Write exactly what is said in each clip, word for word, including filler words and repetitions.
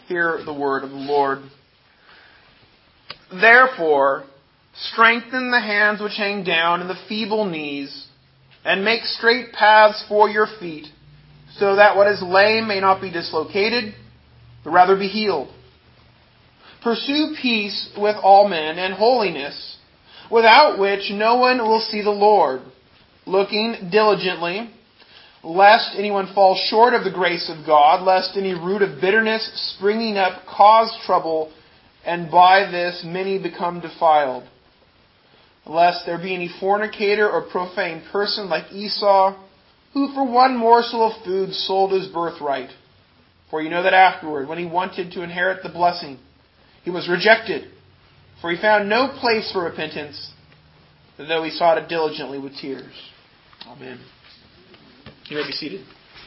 Hear the word of the Lord. Therefore, strengthen the hands which hang down and the feeble knees, and make straight paths for your feet, so that what is lame may not be dislocated, but rather be healed. Pursue peace with all men and holiness, without which no one will see the Lord, looking diligently, lest anyone fall short of the grace of God, lest any root of bitterness springing up cause trouble, and by this many become defiled. Lest there be any fornicator or profane person like Esau, who for one morsel of food sold his birthright. For you know that afterward, when he wanted to inherit the blessing, he was rejected, for he found no place for repentance, though he sought it diligently with tears. Amen. You may be seated.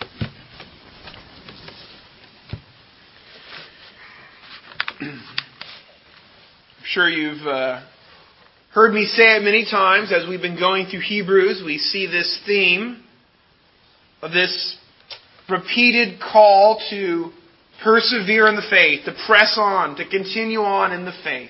I'm sure you've uh, heard me say it many times as we've been going through Hebrews. We see this theme of this repeated call to persevere in the faith, to press on, to continue on in the faith.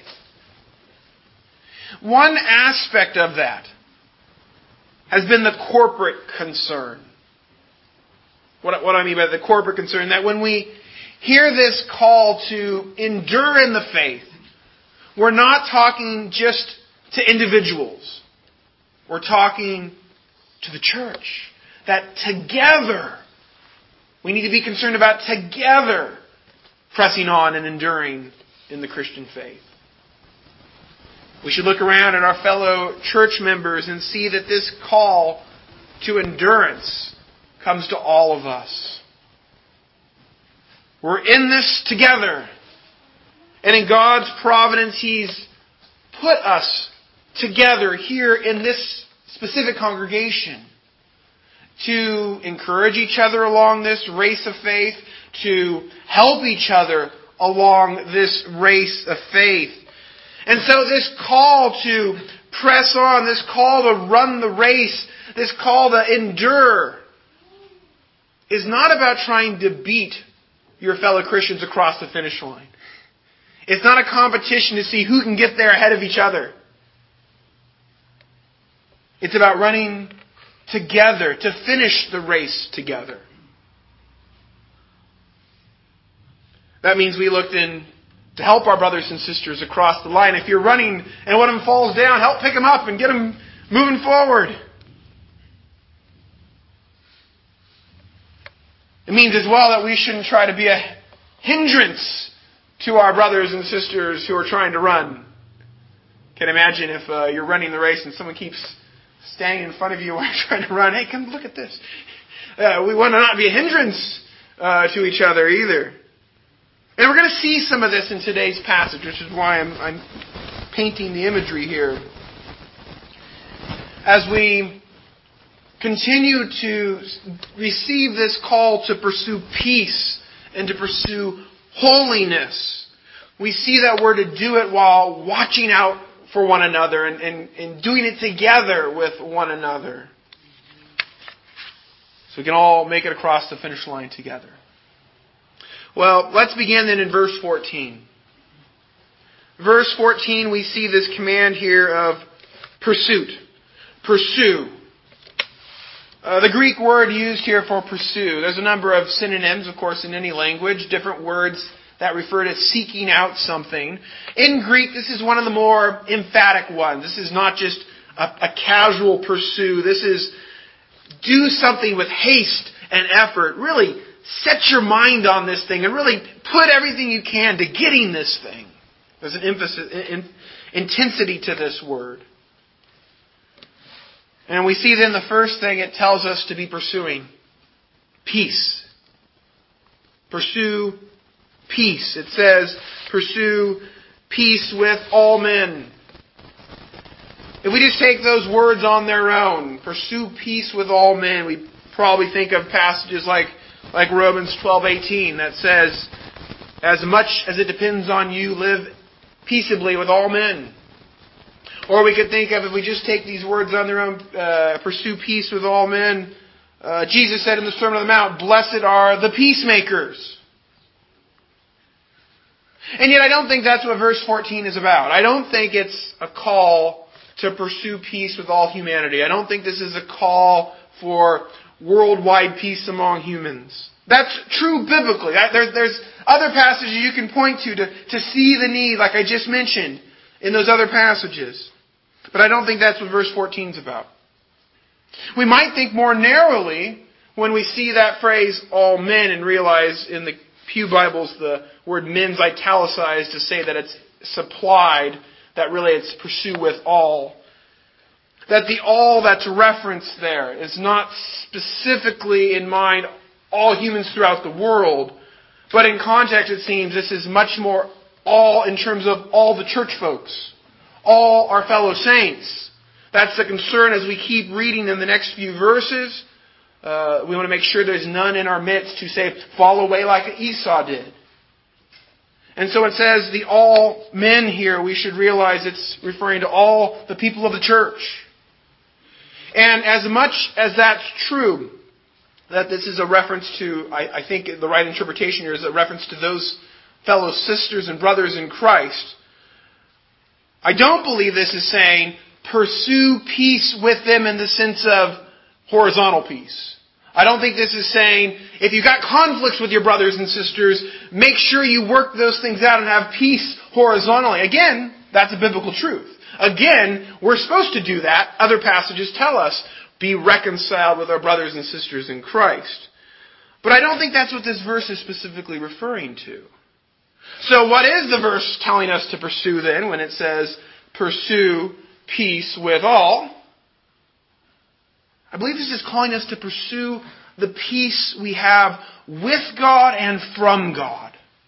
One aspect of that has been the corporate concern. What, what I mean by the corporate concern, that when we hear this call to endure in the faith, we're not talking just to individuals. We're talking to the church. That together, we need to be concerned about together pressing on and enduring in the Christian faith. We should look around at our fellow church members and see that this call to endurance comes to all of us. We're in this together. And in God's providence, He's put us together here in this specific congregation to encourage each other along this race of faith, to help each other along this race of faith. And so this call to press on, this call to run the race, this call to endure is not about trying to beat your fellow Christians across the finish line. It's not a competition to see who can get there ahead of each other. It's about running together, to finish the race together. That means we looked in to help our brothers and sisters across the line. If you're running and one of them falls down, help pick them up and get them moving forward. It means as well that we shouldn't try to be a hindrance to our brothers and sisters who are trying to run. Can imagine if uh, you're running the race and someone keeps standing in front of you while you're trying to run. Hey, come look at this. Uh, we want to not be a hindrance uh, to each other either. And we're going to see some of this in today's passage, which is why I'm, I'm painting the imagery here. As we continue to receive this call to pursue peace and to pursue holiness, we see that we're to do it while watching out for one another and, and, and doing it together with one another. So we can all make it across the finish line together. Well, let's begin then in verse fourteen. Verse fourteen, we see this command here of pursuit. Pursue. Uh, the Greek word used here for pursue, there's a number of synonyms, of course, in any language, different words that refer to seeking out something. In Greek, this is one of the more emphatic ones. This is not just a, a casual pursue. This is do something with haste and effort. Really set your mind on this thing and really put everything you can to getting this thing. There's an emphasis, in, intensity to this word. And we see then the first thing it tells us to be pursuing. Peace. Pursue peace. It says, pursue peace with all men. If we just take those words on their own, pursue peace with all men, we probably think of passages like, like Romans twelve eighteen that says, as much as it depends on you, live peaceably with all men. Or we could think of, if we just take these words on their own, uh, pursue peace with all men. Uh, Jesus said in the Sermon on the Mount, blessed are the peacemakers. And yet I don't think that's what verse fourteen is about. I don't think it's a call to pursue peace with all humanity. I don't think this is a call for worldwide peace among humans. That's true biblically. There's, there's other passages you can point to, to to see the need, like I just mentioned, in those other passages. But I don't think that's what verse fourteen is about. We might think more narrowly when we see that phrase, all men, and realize in the Pew Bibles the word men's italicized to say that it's supplied, that really it's pursue with all. That the all that's referenced there is not specifically in mind all humans throughout the world, but in context it seems this is much more all in terms of all the church folks, all our fellow saints. That's the concern as we keep reading in the next few verses. Uh, we want to make sure there's none in our midst who say, fall away like Esau did. And so it says the all men here, we should realize it's referring to all the people of the church. And as much as that's true, that this is a reference to, I, I think the right interpretation here is a reference to those fellow sisters and brothers in Christ. I don't believe this is saying pursue peace with them in the sense of horizontal peace. I don't think this is saying if you've got conflicts with your brothers and sisters, make sure you work those things out and have peace horizontally. Again, that's a biblical truth. Again, we're supposed to do that. Other passages tell us, be reconciled with our brothers and sisters in Christ. But I don't think that's what this verse is specifically referring to. So what is the verse telling us to pursue then when it says, pursue peace with all? I believe this is calling us to pursue the peace we have with God and from God.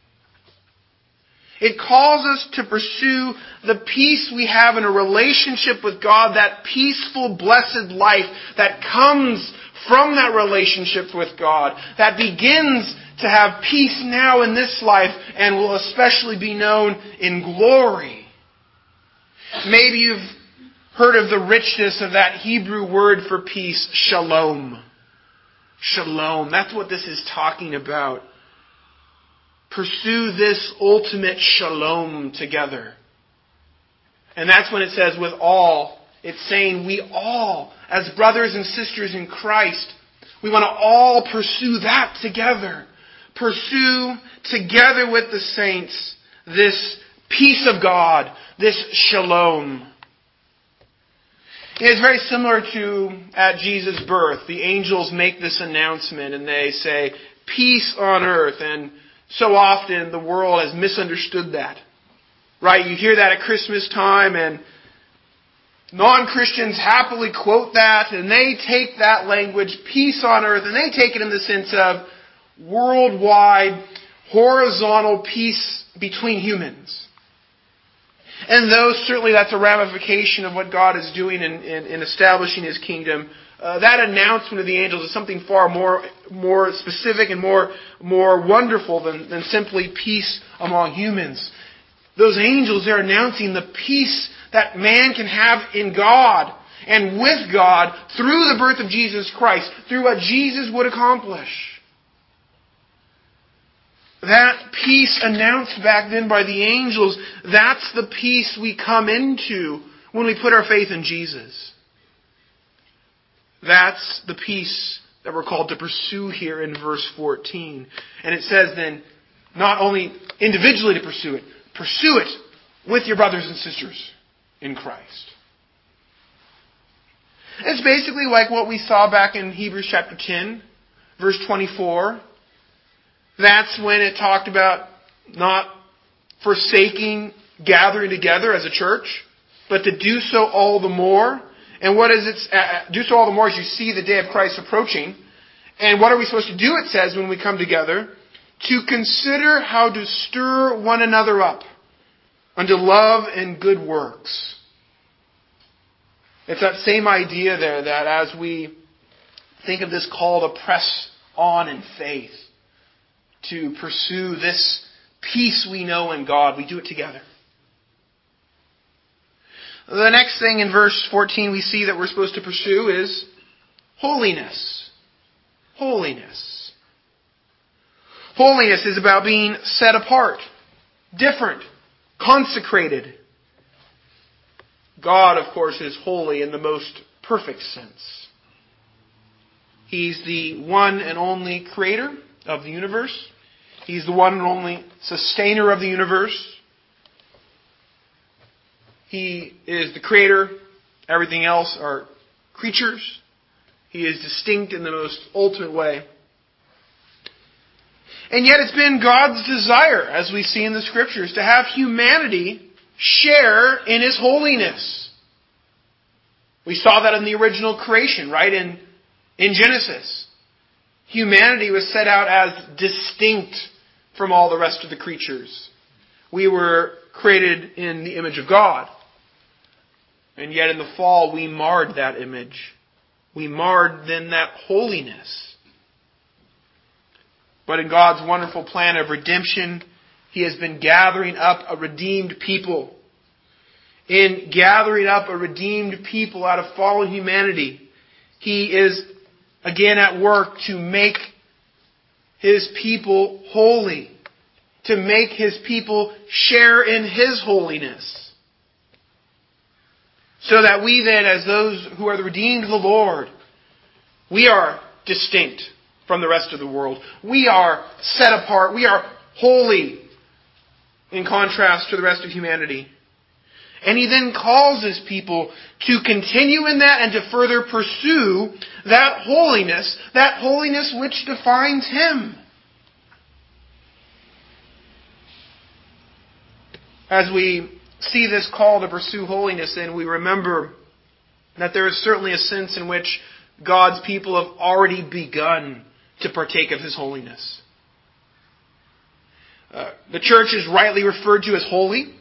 It calls us to pursue the peace we have in a relationship with God, that peaceful, blessed life that comes from that relationship with God, that begins to have peace now in this life and will especially be known in glory. Maybe you've heard of the richness of that Hebrew word for peace, shalom. Shalom. That's what this is talking about. Pursue this ultimate shalom together. And that's when it says with all, it's saying we all, as brothers and sisters in Christ, we want to all pursue that together. Pursue together with the saints this peace of God, this shalom. It's very similar to at Jesus' birth. The angels make this announcement and they say, peace on earth. And so often the world has misunderstood that. Right? You hear that at Christmas time and non-Christians happily quote that and they take that language, peace on earth, and they take it in the sense of worldwide, horizontal peace between humans. And though certainly that's a ramification of what God is doing in, in, in establishing His kingdom, uh, that announcement of the angels is something far more more specific and more more wonderful than, than simply peace among humans. Those angels are announcing the peace that man can have in God and with God through the birth of Jesus Christ, through what Jesus would accomplish. That peace announced back then by the angels, that's the peace we come into when we put our faith in Jesus. That's the peace that we're called to pursue here in verse fourteen. And it says then, not only individually to pursue it, pursue it with your brothers and sisters in Christ. It's basically like what we saw back in Hebrews chapter ten, verse twenty-four. That's when it talked about not forsaking gathering together as a church, but to do so all the more. And what is it? Uh, do so all the more as you see the day of Christ approaching. And what are we supposed to do, it says, when we come together? To consider how to stir one another up unto love and good works. It's that same idea there that as we think of this call to press on in faith, to pursue this peace we know in God, we do it together. The next thing in verse fourteen we see that we're supposed to pursue is holiness. Holiness. Holiness is about being set apart. different, consecrated. God, of course, is holy in the most perfect sense. He's the one and only creator of the universe. He's the one and only sustainer of the universe. He is the creator. Everything else are creatures. He is distinct in the most ultimate way. And yet it's been God's desire, as we see in the Scriptures, to have humanity share in His holiness. We saw that in the original creation, right? In, in Genesis. Humanity was set out as distinct from all the rest of the creatures. We were created in the image of God. And yet in the fall, we marred that image. We marred then that holiness. But in God's wonderful plan of redemption, He has been gathering up a redeemed people. In gathering up a redeemed people out of fallen humanity, He is again at work to make His people holy. To make His people share in His holiness. So that we then, as those who are the redeemed of the Lord, we are distinct from the rest of the world. We are set apart. We are holy in contrast to the rest of humanity. And He then calls His people to continue in that and to further pursue that holiness, that holiness which defines Him. As we see this call to pursue holiness, and we remember that there is certainly a sense in which God's people have already begun to partake of His holiness. Uh, the church is rightly referred to as holy.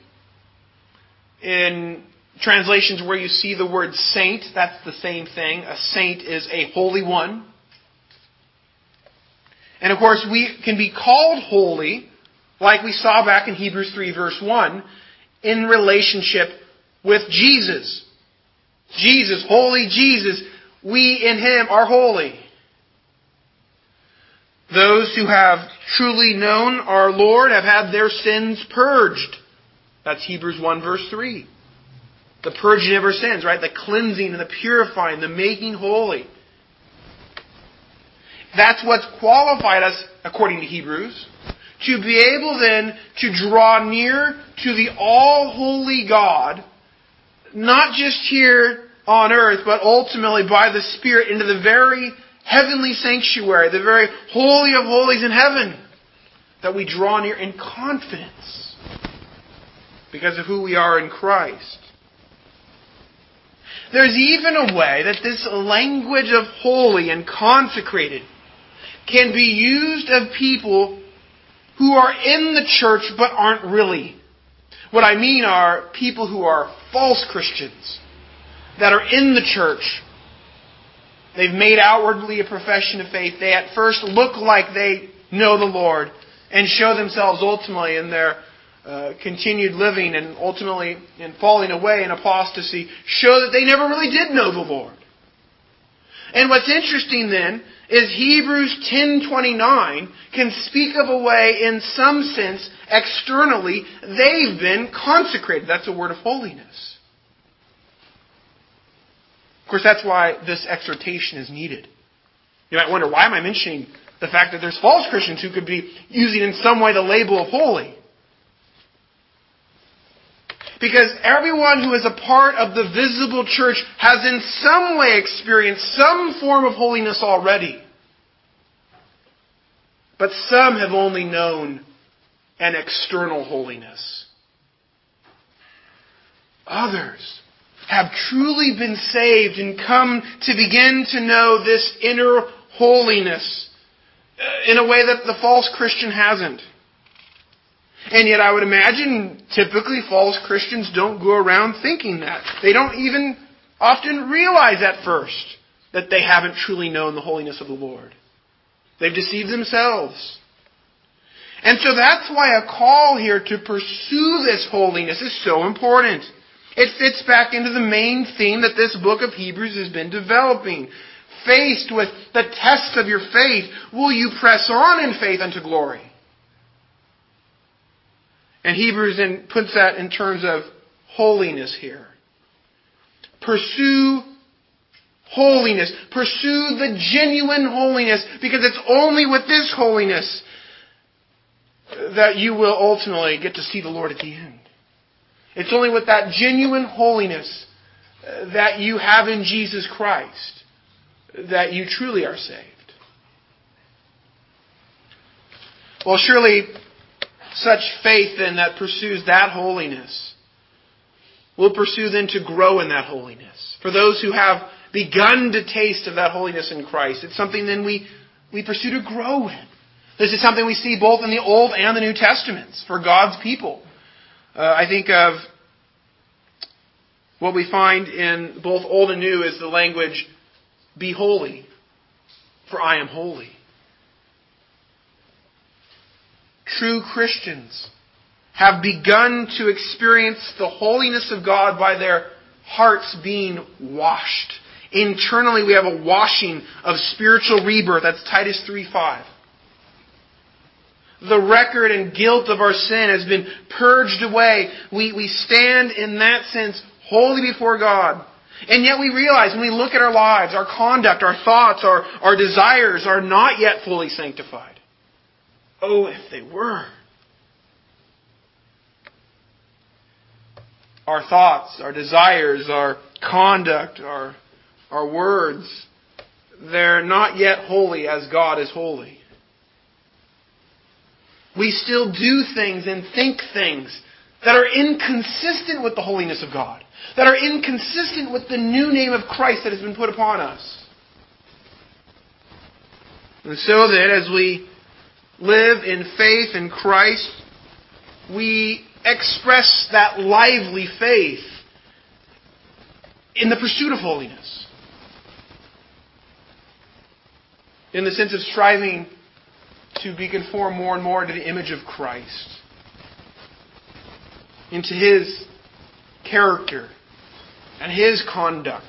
In translations where you see the word saint, that's the same thing. A saint is a holy one. And of course, we can be called holy, like we saw back in Hebrews three verse one, in relationship with Jesus. Jesus, holy Jesus, we in Him are holy. Those who have truly known our Lord have had their sins purged. That's Hebrews one verse three. The purging of our sins, right? The cleansing and the purifying, the making holy. That's what's qualified us, according to Hebrews, to be able then to draw near to the all-holy God, not just here on earth, but ultimately by the Spirit into the very heavenly sanctuary, the very holy of holies in heaven, that we draw near in confidence because of who we are in Christ. There's even a way that this language of holy and consecrated can be used of people who are in the church but aren't really. What I mean are people who are false Christians that are in the church. They've made outwardly a profession of faith. They at first look like they know the Lord and show themselves ultimately in their uh, continued living and ultimately in falling away in apostasy, show that they never really did know the Lord. And what's interesting then is Hebrews ten twenty-nine can speak of a way, in some sense, externally, they've been consecrated. That's a word of holiness. Of course, that's why this exhortation is needed. You might wonder, why am I mentioning the fact that there's false Christians who could be using in some way the label of holy? Because everyone who is a part of the visible church has in some way experienced some form of holiness already. But some have only known an external holiness. Others have truly been saved and come to begin to know this inner holiness in a way that the false Christian hasn't. And yet I would imagine typically false Christians don't go around thinking that. They don't even often realize at first that they haven't truly known the holiness of the Lord. They've deceived themselves. And so that's why a call here to pursue this holiness is so important. It fits back into the main theme that this book of Hebrews has been developing. Faced with the test of your faith, will you press on in faith unto glory? And Hebrews then puts that in terms of holiness here. Pursue holiness. Pursue the genuine holiness, because it's only with this holiness that you will ultimately get to see the Lord at the end. It's only with that genuine holiness that you have in Jesus Christ that you truly are saved. Well, surely such faith then that pursues that holiness will pursue then to grow in that holiness. For those who have begun to taste of that holiness in Christ, it's something then we, we pursue to grow in. This is something we see both in the Old and the New Testaments for God's people. Uh, I think of what we find in both Old and New is the language, "Be holy, for I am holy." True Christians have begun to experience the holiness of God by their hearts being washed. Internally, we have a washing of spiritual rebirth. That's Titus three five. The record and guilt of our sin has been purged away. We, we stand in that sense holy before God. And yet we realize when we look at our lives, our conduct, our thoughts, our, our desires are not yet fully sanctified. Oh, if they were. Our thoughts, our desires, our conduct, our, our words, they're not yet holy as God is holy. We still do things and think things that are inconsistent with the holiness of God, that are inconsistent with the new name of Christ that has been put upon us. And so that as we live in faith in Christ, we express that lively faith in the pursuit of holiness. In the sense of striving to be conformed more and more to the image of Christ, into His character and His conduct.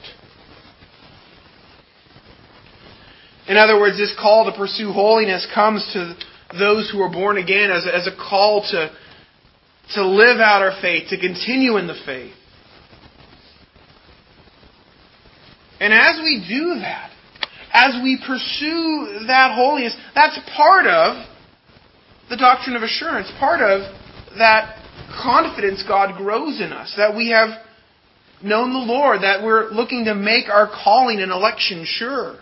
In other words, this call to pursue holiness comes to those who are born again as, as a call to, to live out our faith, to continue in the faith. And as we do that, as we pursue that holiness, that's part of the doctrine of assurance, part of that confidence God grows in us, that we have known the Lord, that we're looking to make our calling and election sure.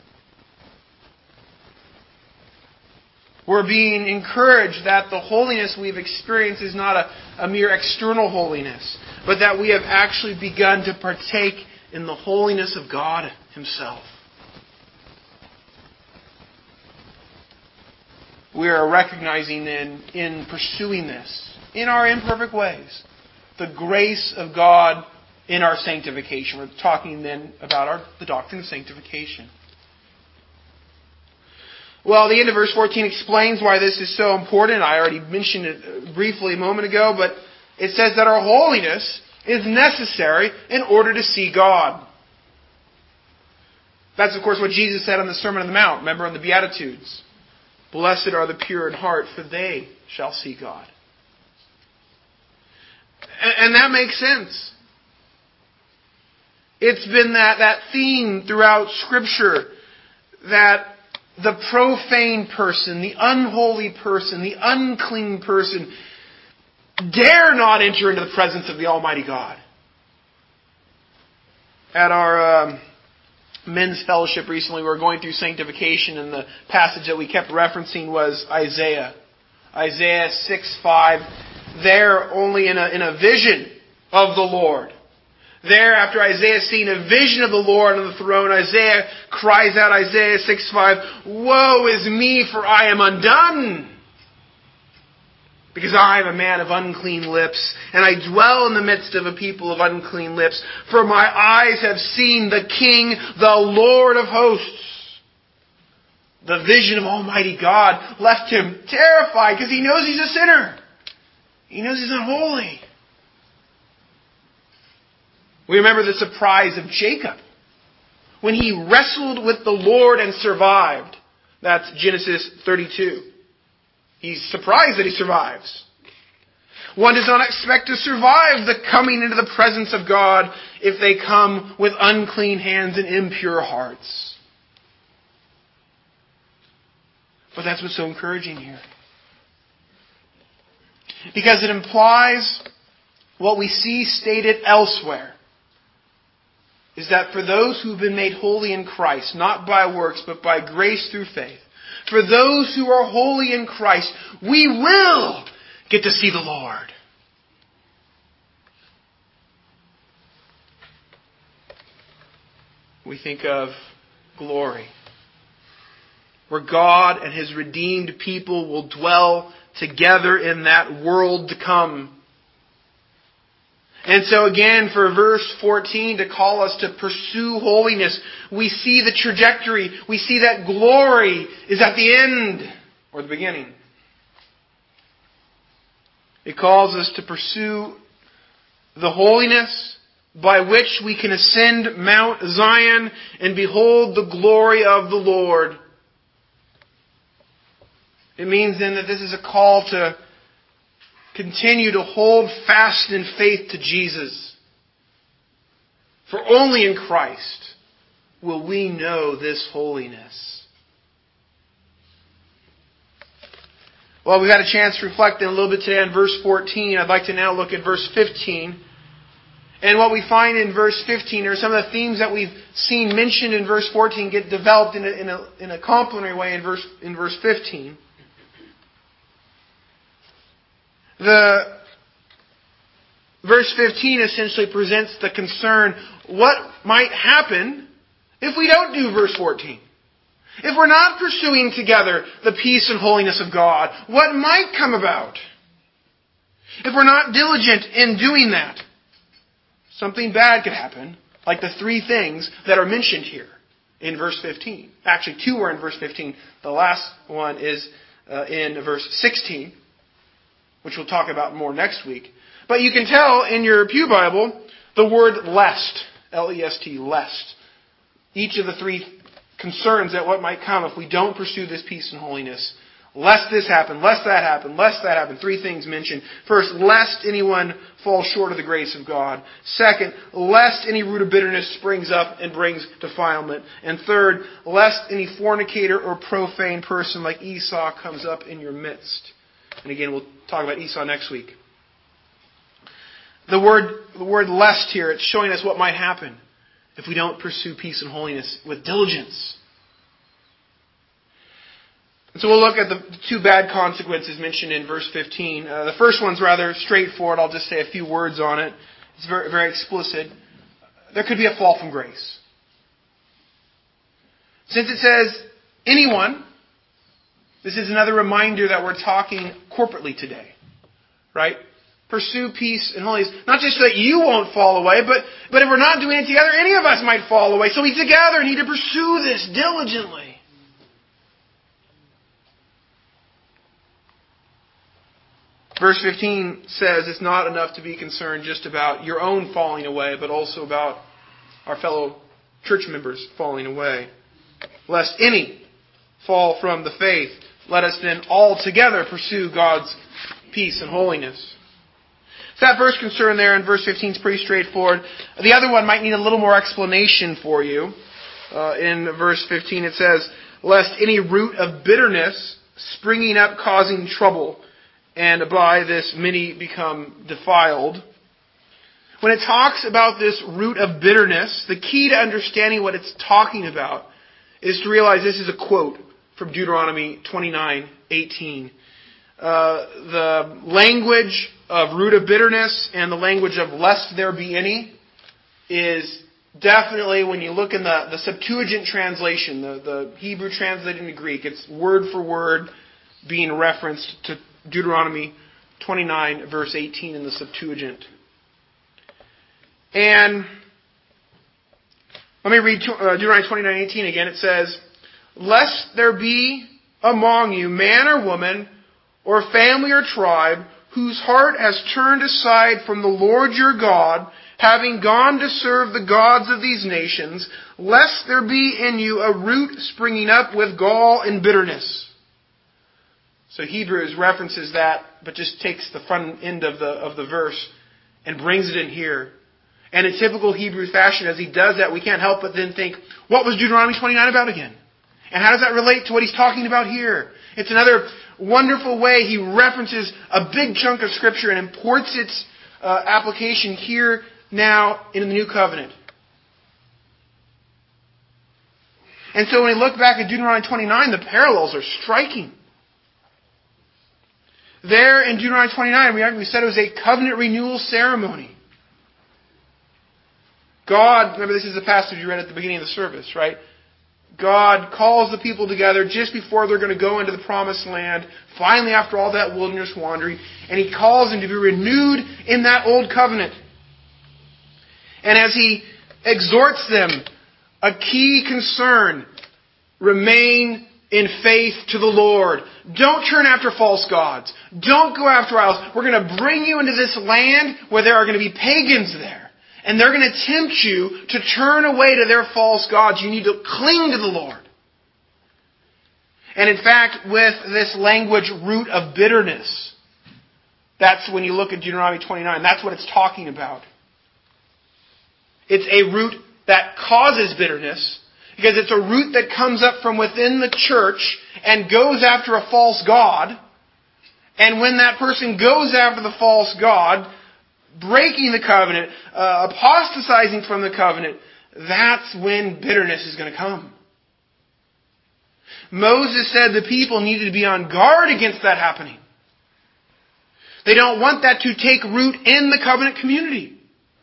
We're being encouraged that the holiness we've experienced is not a, a mere external holiness, but that we have actually begun to partake in the holiness of God Himself. We are recognizing then, in pursuing this, in our imperfect ways, the grace of God in our sanctification. We're talking then about our, the doctrine of sanctification. Well, the end of verse fourteen explains why this is so important. I already mentioned it briefly a moment ago, but it says that our holiness is necessary in order to see God. That's, of course, what Jesus said on the Sermon on the Mount. Remember in the Beatitudes. Blessed are the pure in heart, for they shall see God. And that makes sense. It's been that, that theme throughout Scripture that the profane person, the unholy person, the unclean person dare not enter into the presence of the Almighty God. At our um, men's fellowship recently, we were going through sanctification, and the passage that we kept referencing was Isaiah. Isaiah six five. There, only in a, in a vision of the Lord. There, after Isaiah seeing a vision of the Lord on the throne, Isaiah cries out, Isaiah six five, "Woe is me, for I am undone! Because I am a man of unclean lips, and I dwell in the midst of a people of unclean lips. For my eyes have seen the King, the Lord of hosts." The vision of Almighty God left him terrified because he knows he's a sinner. He knows he's unholy. We remember the surprise of Jacob when he wrestled with the Lord and survived. That's Genesis thirty-two. He's surprised that he survives. One does not expect to survive the coming into the presence of God if they come with unclean hands and impure hearts. But that's what's so encouraging here. Because it implies what we see stated elsewhere, is that for those who've been made holy in Christ, not by works, but by grace through faith, for those who are holy in Christ, we will get to see the Lord. We think of glory, where God and His redeemed people will dwell together in that world to come. And so again, for verse fourteen to call us to pursue holiness, we see the trajectory. We see that glory is at the end or the beginning. It calls us to pursue the holiness by which we can ascend Mount Zion and behold the glory of the Lord. It means then that this is a call to continue to hold fast in faith to Jesus. For only in Christ will we know this holiness. Well, we've had a chance to reflect in a little bit today on verse fourteen. I'd like to now look at verse fifteen. And what we find in verse fifteen are some of the themes that we've seen mentioned in verse fourteen get developed in a, in a, in a complementary way in verse, in verse fifteen. The verse fifteen essentially presents the concern, what might happen if we don't do verse fourteen? If we're not pursuing together the peace and holiness of God, what might come about? If we're not diligent in doing that, something bad could happen, like the three things that are mentioned here in verse fifteen. Actually, two are in verse fifteen. The last one is uh, in verse sixteen. Which we'll talk about more next week. But you can tell in your Pew Bible the word lest, L E S T, lest. Each of the three concerns at what might come if we don't pursue this peace and holiness. Lest this happen, lest that happen, lest that happen. Three things mentioned. First, lest anyone fall short of the grace of God. Second, lest any root of bitterness springs up and brings defilement. And third, lest any fornicator or profane person like Esau comes up in your midst. And again, we'll talk about Esau next week. The word, the word lest here, it's showing us what might happen if we don't pursue peace and holiness with diligence. And so we'll look at the two bad consequences mentioned in verse fifteen. Uh, the first one's rather straightforward. I'll just say a few words on it. It's very, very explicit. There could be a fall from grace. Since it says anyone, this is another reminder that we're talking corporately today. Right? Pursue peace and holiness. Not just so that you won't fall away, but, but if we're not doing it together, any of us might fall away. So we together need to pursue this diligently. Verse fifteen says it's not enough to be concerned just about your own falling away, but also about our fellow church members falling away. Lest any fall from the faith, let us then all together pursue God's peace and holiness. So that first concern there in verse fifteen is pretty straightforward. The other one might need a little more explanation for you. Uh, in verse fifteen it says, lest any root of bitterness springing up causing trouble, and by this many become defiled. When it talks about this root of bitterness, the key to understanding what it's talking about is to realize this is a quote from Deuteronomy twenty-nine eighteen. Uh, the language of root of bitterness and the language of lest there be any is definitely, when you look in the, the Septuagint translation, the, the Hebrew translated into Greek, it's word for word being referenced to Deuteronomy twenty-nine verse eighteen in the Septuagint. And let me read Deuteronomy twenty-nine eighteen again. It says, lest there be among you man or woman or family or tribe whose heart has turned aside from the Lord your God, having gone to serve the gods of these nations, lest there be in you a root springing up with gall and bitterness. So Hebrews references that but just takes the front end of the of the verse and brings it in here. And in typical Hebrew fashion, as he does that, we can't help but then think, what was Deuteronomy twenty-nine about again? And how does that relate to what he's talking about here? It's another wonderful way he references a big chunk of Scripture and imports its uh, application here now in the New Covenant. And so when we look back at Deuteronomy twenty-nine, the parallels are striking. There in Deuteronomy twenty-nine, we, we said it was a covenant renewal ceremony. God, remember this is the passage you read at the beginning of the service, right? God calls the people together just before they're going to go into the promised land, finally after all that wilderness wandering, and He calls them to be renewed in that old covenant. And as He exhorts them, a key concern, remain in faith to the Lord. Don't turn after false gods. Don't go after idols. We're going to bring you into this land where there are going to be pagans there. And they're going to tempt you to turn away to their false gods. You need to cling to the Lord. And in fact, with this language, root of bitterness, that's when you look at Deuteronomy twenty-nine, that's what it's talking about. It's a root that causes bitterness, because it's a root that comes up from within the church and goes after a false god. And when that person goes after the false god, breaking the covenant, uh, apostatizing from the covenant, that's when bitterness is going to come. Moses said the people needed to be on guard against that happening. They don't want that to take root in the covenant community.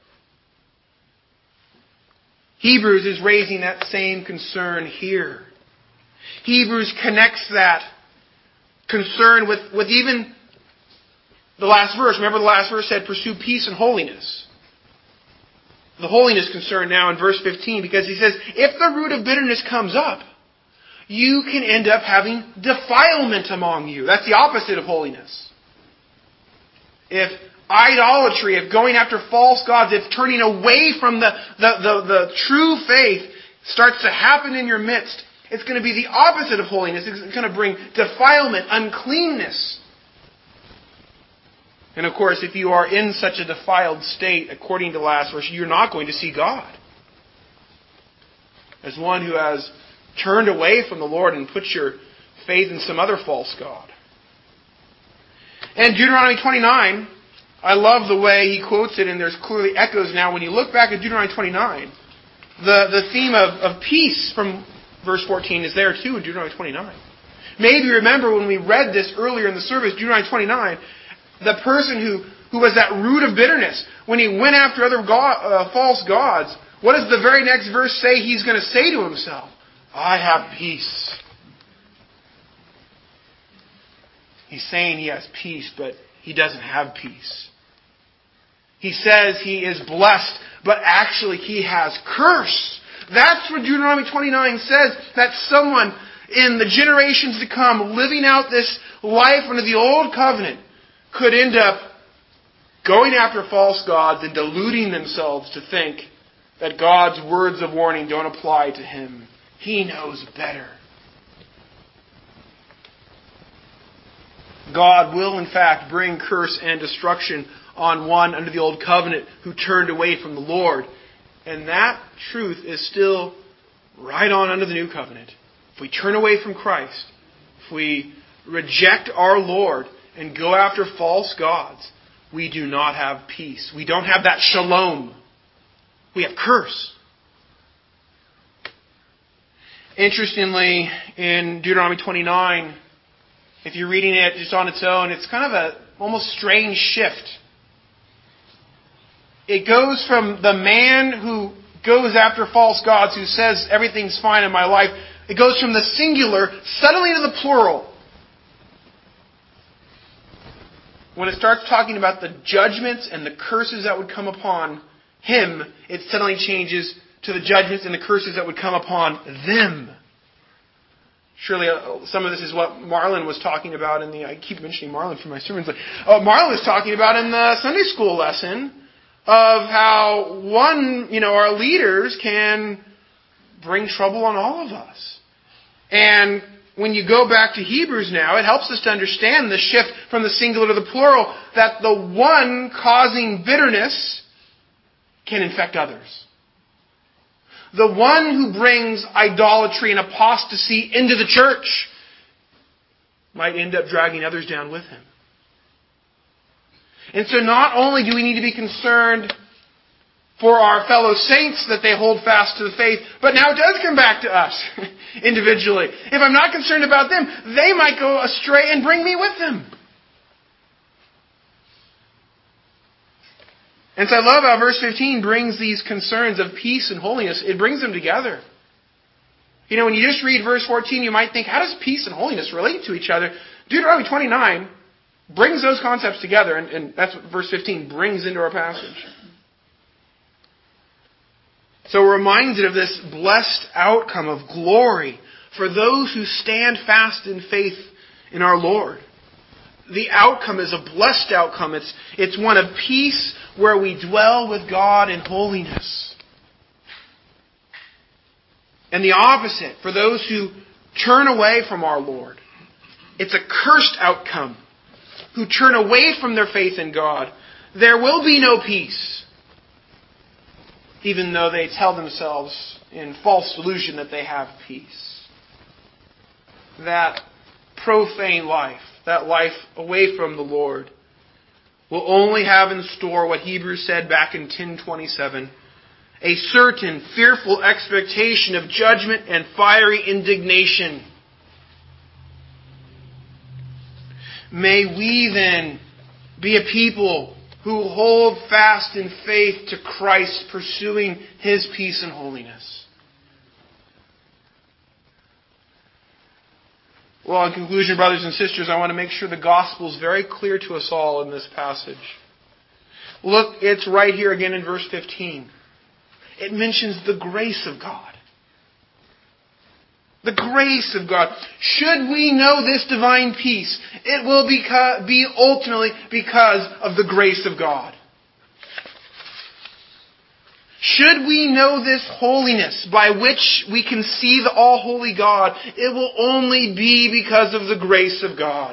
Hebrews is raising that same concern here. Hebrews connects that concern with, with even the last verse. Remember the last verse said, pursue peace and holiness. The holiness concern now in verse fifteen, because he says, if the root of bitterness comes up, you can end up having defilement among you. That's the opposite of holiness. If idolatry, if going after false gods, if turning away from the, the, the, the true faith starts to happen in your midst, it's going to be the opposite of holiness. It's going to bring defilement, uncleanness. And of course, if you are in such a defiled state, according to the last verse, you're not going to see God. As one who has turned away from the Lord and put your faith in some other false god. And Deuteronomy twenty-nine, I love the way he quotes it, and there's clearly echoes now. When you look back at Deuteronomy twenty-nine, the, the theme of, of peace from verse fourteen is there too in Deuteronomy twenty-nine. Maybe you remember when we read this earlier in the service, Deuteronomy twenty-nine, the person who, who was that root of bitterness, when he went after other god, uh, false gods, what does the very next verse say he's going to say to himself? I have peace. He's saying he has peace, but he doesn't have peace. He says he is blessed, but actually he has curse. That's what Deuteronomy twenty-nine says, that someone in the generations to come, living out this life under the old covenant, could end up going after false gods and deluding themselves to think that God's words of warning don't apply to him. He knows better. God will, in fact, bring curse and destruction on one under the old covenant who turned away from the Lord. And that truth is still right on under the new covenant. If we turn away from Christ, if we reject our Lord and go after false gods, we do not have peace. We don't have that shalom. We have curse. Interestingly, in Deuteronomy twenty-nine, if you're reading it just on its own, it's kind of a almost strange shift. It goes from the man who goes after false gods, who says everything's fine in my life, it goes from the singular suddenly to the plural. When it starts talking about the judgments and the curses that would come upon him, it suddenly changes to the judgments and the curses that would come upon them. Surely uh, some of this is what Marlon was talking about in the... I keep mentioning Marlon for my sermons. But, uh, Marlon was talking about in the Sunday school lesson of how one, you know, our leaders can bring trouble on all of us. And when you go back to Hebrews now, it helps us to understand the shift from the singular to the plural, that the one causing bitterness can infect others. The one who brings idolatry and apostasy into the church might end up dragging others down with him. And so not only do we need to be concerned for our fellow saints that they hold fast to the faith, but now it does come back to us individually. If I'm not concerned about them, they might go astray and bring me with them. And so I love how verse fifteen brings these concerns of peace and holiness. It brings them together. You know, when you just read verse fourteen, you might think, how does peace and holiness relate to each other? Deuteronomy twenty-nine brings those concepts together, and, and that's what verse fifteen brings into our passage. So we're reminded of this blessed outcome of glory for those who stand fast in faith in our Lord. The outcome is a blessed outcome. It's, it's one of peace where we dwell with God in holiness. And the opposite, for those who turn away from our Lord, it's a cursed outcome. Who turn away from their faith in God, there will be no peace. Even though they tell themselves in false delusion that they have peace. That profane life, that life away from the Lord, will only have in store what Hebrews said back in ten twenty-seven, a certain fearful expectation of judgment and fiery indignation. May we then be a people who hold fast in faith to Christ, pursuing His peace and holiness. Well, in conclusion, brothers and sisters, I want to make sure the gospel is very clear to us all in this passage. Look, it's right here again in verse fifteen. It mentions the grace of God. The grace of God. Should we know this divine peace, it will be ultimately because of the grace of God. Should we know this holiness by which we can see the all-holy God, it will only be because of the grace of God.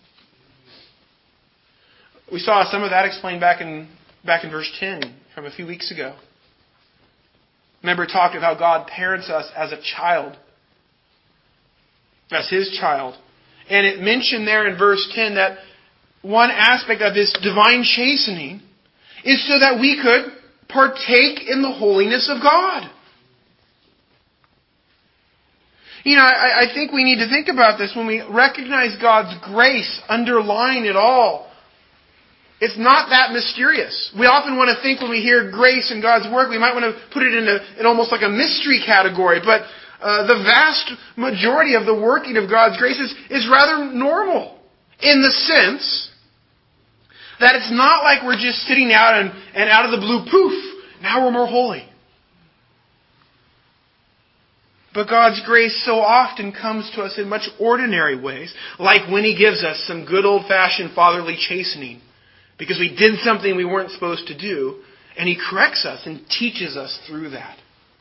We saw some of that explained back in, back in verse ten from a few weeks ago. Remember, it talked about how God parents us as a child. As His child. And it mentioned there in verse ten that one aspect of this divine chastening is so that we could partake in the holiness of God. You know, I, I think we need to think about this when we recognize God's grace, underlying it all. It's not that mysterious. We often want to think when we hear grace and God's work, we might want to put it in, a, in almost like a mystery category, but Uh, the vast majority of the working of God's grace is, is rather normal. In the sense that it's not like we're just sitting out and, and out of the blue, poof, now we're more holy. But God's grace so often comes to us in much ordinary ways, like when He gives us some good old-fashioned fatherly chastening because we did something we weren't supposed to do, and He corrects us and teaches us through that.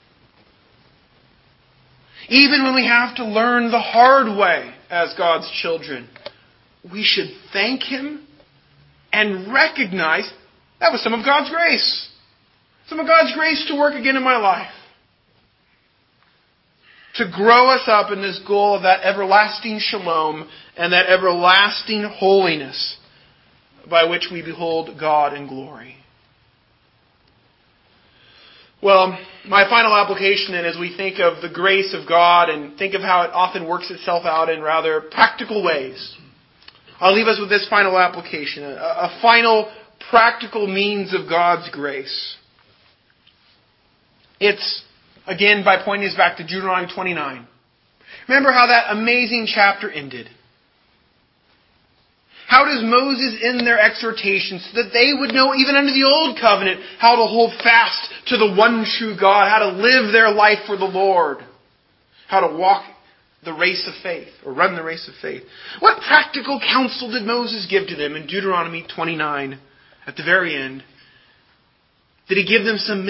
Even when we have to learn the hard way as God's children, we should thank Him and recognize that was some of God's grace. Some of God's grace to work again in my life. To grow us up in this goal of that everlasting shalom and that everlasting holiness by which we behold God in glory. Well, my final application then, as we think of the grace of God and think of how it often works itself out in rather practical ways, I'll leave us with this final application, a, a final practical means of God's grace. It's, again, by pointing us back to Deuteronomy twenty-nine. Remember how that amazing chapter ended. How does Moses end their exhortation so that they would know, even under the old covenant, how to hold fast to the one true God, how to live their life for the Lord, how to walk the race of faith, or run the race of faith? What practical counsel did Moses give to them in Deuteronomy twenty-nine at the very end? Did he give them some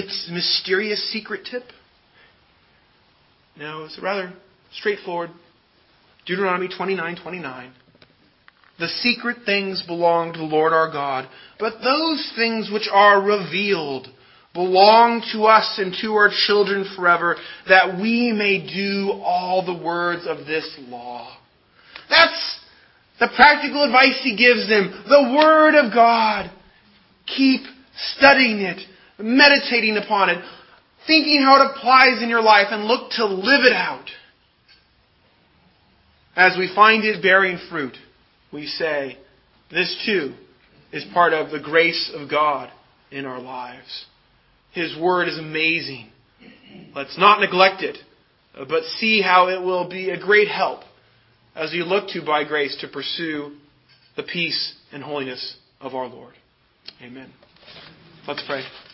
mysterious secret tip? No, it's rather straightforward. Deuteronomy twenty-nine twenty-nine. The secret things belong to the Lord our God, but those things which are revealed belong to us and to our children forever, that we may do all the words of this law. That's the practical advice he gives them. The Word of God. Keep studying it, meditating upon it, thinking how it applies in your life, and look to live it out. As we find it bearing fruit, we say, this too is part of the grace of God in our lives. His Word is amazing. Let's not neglect it, but see how it will be a great help as we look to, by grace, to pursue the peace and holiness of our Lord. Amen. Let's pray.